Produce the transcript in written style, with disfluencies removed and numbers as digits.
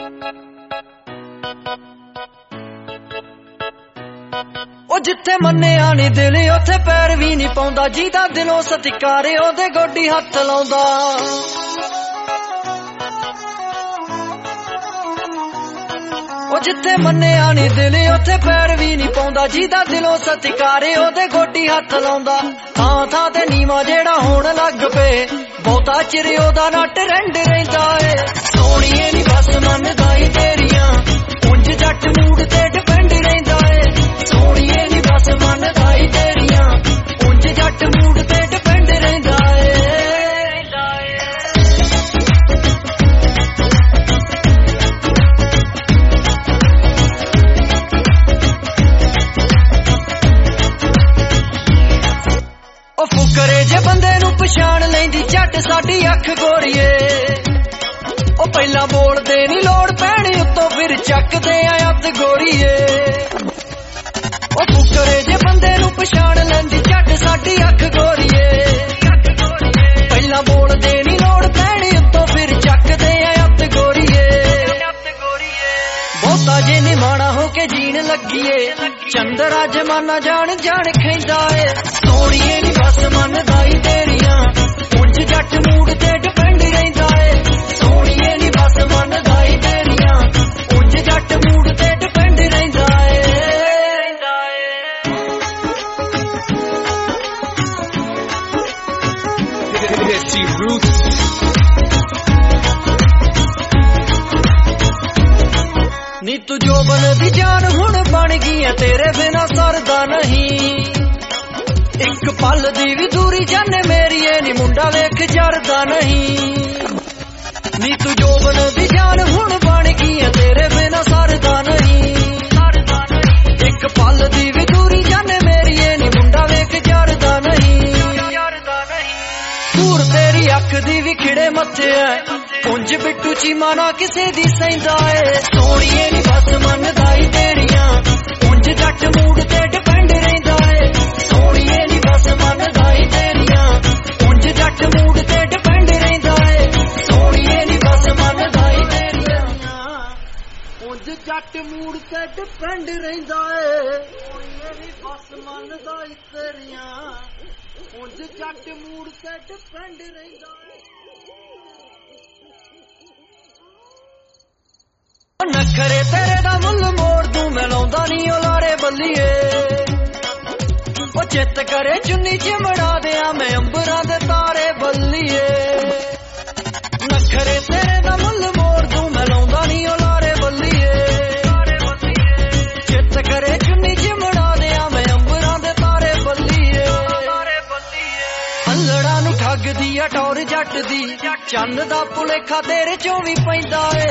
ਉਹ ਜਿੱਥੇ ਮੰਨਿਆ ਨੀ ਦਿਲ ਉੱਥੇ ਪੈਰ ਵੀ ਨੀ ਪਾਉਂਦਾ, ਜਿਹਦਾ ਦਿਲੋਂ ਸਤਿਕਾਰ ਉਹਦੇ ਗੋਡੀ ਹੱਥ ਲਾਉਂਦਾ। ਉਹ ਜਿੱਥੇ ਮੰਨਿਆ ਨੀ ਦਿਲ ਉੱਥੇ ਪੈਰ ਵੀ ਨੀ ਪਾਉਂਦਾ, ਜਿਹਦਾ ਦਿਲੋਂ ਸਤਿਕਾਰ ਉਹਦੇ ਗੋਡੀ ਹੱਥ ਲਾਉਂਦਾ। ਥਾਂ ਥਾਂ ਤੇ ਨੀਵਾਂ ਜਿਹੜਾ ਹੋਣ ਲੱਗ ਪਏ, ਬਹੁਤਾ ਚਿਰ ਉਹਦਾ ਨਾ ਟਰੈਂਡ ਰਹਿੰਦਾ ਏ। ਸੋਹਣੀਏ ਨੀ ਬਸ ਮੰਨਦਾ ਈ ਤੇਰੀਆਂ, ਉਂਝ ਜੱਟ ਮੂਡ ਤੇ ਡਿਪੈਂਡ ਰਹਿੰਦਾ ਏ। ਸੋਹਣੀਏ ਨੀ ਬਸ ਮੰਨਦਾ ਈ ਤੇਰੀਆਂ, ਉਂਝ ਜੱਟ ਮੂਡ ਤੇ ਡਿਪੈਂਡ ਰਹਿੰਦਾ ਏ। ਉਹ ਫੁਕਰੇ ਜੇ ਬੰਦੇ ਨੂੰ ਪਛਾਣ ਲੈਂਦੀ ਝੱਟ ਸਾਡੀ ਅੱਖ ਗੋਰੀਏ। ਉਹ ਪਹਿਲਾਂ ਬੋਲਦੇ ਨੀ ਲੋੜ ਪੈਣੀ ਉੱਤੋਂ ਫਿਰ ਚੱਕਦੇ ਆ ਅੱਤ ਗੋਰੀਏ। ਉਹ ਫੁਕਰੇ ਜੇ ਬੰਦੇ ਨੂੰ ਪਛਾਣ ਲੈਂਦੀ ਝੱਟ ਸਾਡੀ ਅੱਖ ਗੋਰੀਏ। ਪਹਿਲਾਂ ਬੋਲਦੇ ਨੀ ਲੋੜ ਪੈਣੀ ਉੱਤੋਂ ਫਿਰ ਚੱਕਦੇ ਆ ਅੱਤ ਗੋਰੀਏ। ਬਹੁਤਾ ਜੇ ਨੀ ਮਾੜਾ ਹੋ ਕੇ ਜੀਣ ਲੱਗੀਏ, ਚੰਦਰਾ ਜਮਾਨਾ ਜਾਣ ਜਾਣ ਖੈਂਦਾ ਏ। ਸੋਹਣੀਏ ਨੀ ਬਸ ਮੰਨਦਾ ਈ ਤੇਰੀਆਂ, ਉਂਝ ਜੱਟ ਮੂਡ ਤੇ ਡਿਪੈਂਡ ਰਹਿੰਦਾ ਏ। ਸੋਹਣੀਏ ਨੀ ਬਸ ਮੰਨਦਾ ਈ ਤੇਰੀਆਂ, ਉਂਝ ਜੱਟ ਮੂਡ ਤੇ ਡਿਪੈਂਡ ਰਹਿੰਦਾ ਏ। ਨੀ ਤੂੰ ਜੋਬਨ ਦੀ ਜਾਨ ਹੁਣ ਬਣ ਗਈ ਐ, ਤੇਰੇ ਬਿਨਾ ਸਰਦਾ ਨਹੀਂ। ਇੱਕ ਪਲ ਦੀ ਵੀ ਦੂਰੀ ਜਾਨੇ ਮੇਰੀਏ, ਨੀ ਮੁੰਡਾ ਵੇਖ ਜਰਦਾ ਨਹੀਂ। ਨੀ ਤੂੰ ਜੋਬਨ ਦੀ ਜਾਨ ਹੁਣ ਬਣ ਗਈ ਐ, ਤੇਰੇ ਬਿਨਾ ਸਰਦਾ ਨਹੀਂ। ਇੱਕ ਪਲ ਦੀ ਵੀ ਦੂਰੀ ਜਾਨੇ ਮੇਰੀਏ, ਨੀ ਮੁੰਡਾ ਵੇਖ ਜਰਦਾ ਨਹੀਂ। ਦੂਰ ਤੇਰੀ ਅੱਖ ਦੀ ਵੀ ਖਿੜੇ ਮੱਥੇ ਐ, ਉਂਝ ਬਿੱਟੂ ਚੀਮਾ ਨਾ ਕਿਸੇ ਦੀ ਸਹਿੰਦਾ ਏ। ਸੋਹਣੀਏ ਨੀ ਬਸ ਮੰਨਦਾ ਈ ਤੇਰੀਆਂ, ਉਂਝ ਜੱਟ ਮੂਡ ਤੇ ਡਿਪੈਂਡ ਰਹਿੰਦਾ ਏ। ਸੋਹਣੀਏ ਨੀ ਬਸ ਮੰਨਦਾ ਈ ਤੇਰੀਆਂ, ਉਂਝ ਜੱਟ ਮੂਡ ਤੇ ਡਿਪੈਂਡ ਰਹਿੰਦਾ ਏ। ਸੋਹਣੀਏ ਨੀ ਬਸ ਮੰਨਦਾ ਈ ਤੇਰੀਆਂ, ਉਂਝ ਜੱਟ ਮੂਡ ਤੇ ਡਿਪੈਂਡ ਰਹਿੰਦਾ ਏ। ਸੋਹਣੀਏ ਨੀ ਬਸ ਮੰਨਦਾ ਈ ਤੇਰੀਆਂ, ਉਂਝ ਜੱਟ ਮੂਡ ਤੇ ਡਿਪੈਂਡ ਰਹਿੰਦਾ ਏ। ਨਖਰੇ ਤੇਰੇ ਦਾ ਮੁੱਲ ਮੋੜ ਦੂੰ ਮੈਂ, ਲਾਉਂਦਾ ਨੀ ਉਹ ਲਾਰੇ ਬੱਲੀਏ। ਉਹ ਚਿੱਤ ਕਰੇ ਚੁੰਨੀ ਚਿਮੜਾ ਦਿਆਂ ਮੈਂ, ਅੰਬਰਾਂ ਦੇ ਤਾਰੇ ਬੱਲੀਏ। ਨਖਰੇ ਤੇਰੇ ਦਾ ਮੁੱਲ ਮੋੜ ਦੂੰ ਮੈਂ, ਲਾਉਂਦਾ ਨੀ ਉਹ ਲਾਰੇ ਬੱਲੀਏ। ਚਿੱਤ ਕਰੇ ਚੁੰਨੀ ਚਿਮੜਾ ਦਿਆਂ ਮੈਂ, ਅੰਬਰਾਂ ਦੇ ਤਾਰੇ ਬੱਲੀਏ। ਅੱਲੜਾਂ ਨੂੰ ਠੱਗਦੀ ਆ ਟੌਰ ਜੱਟ ਦੀ, ਚੰਨ ਦਾ ਭੁਲੇਖਾ ਤੇਰੇ ਚੋਂ ਵੀ ਪੈਂਦਾ ਏ।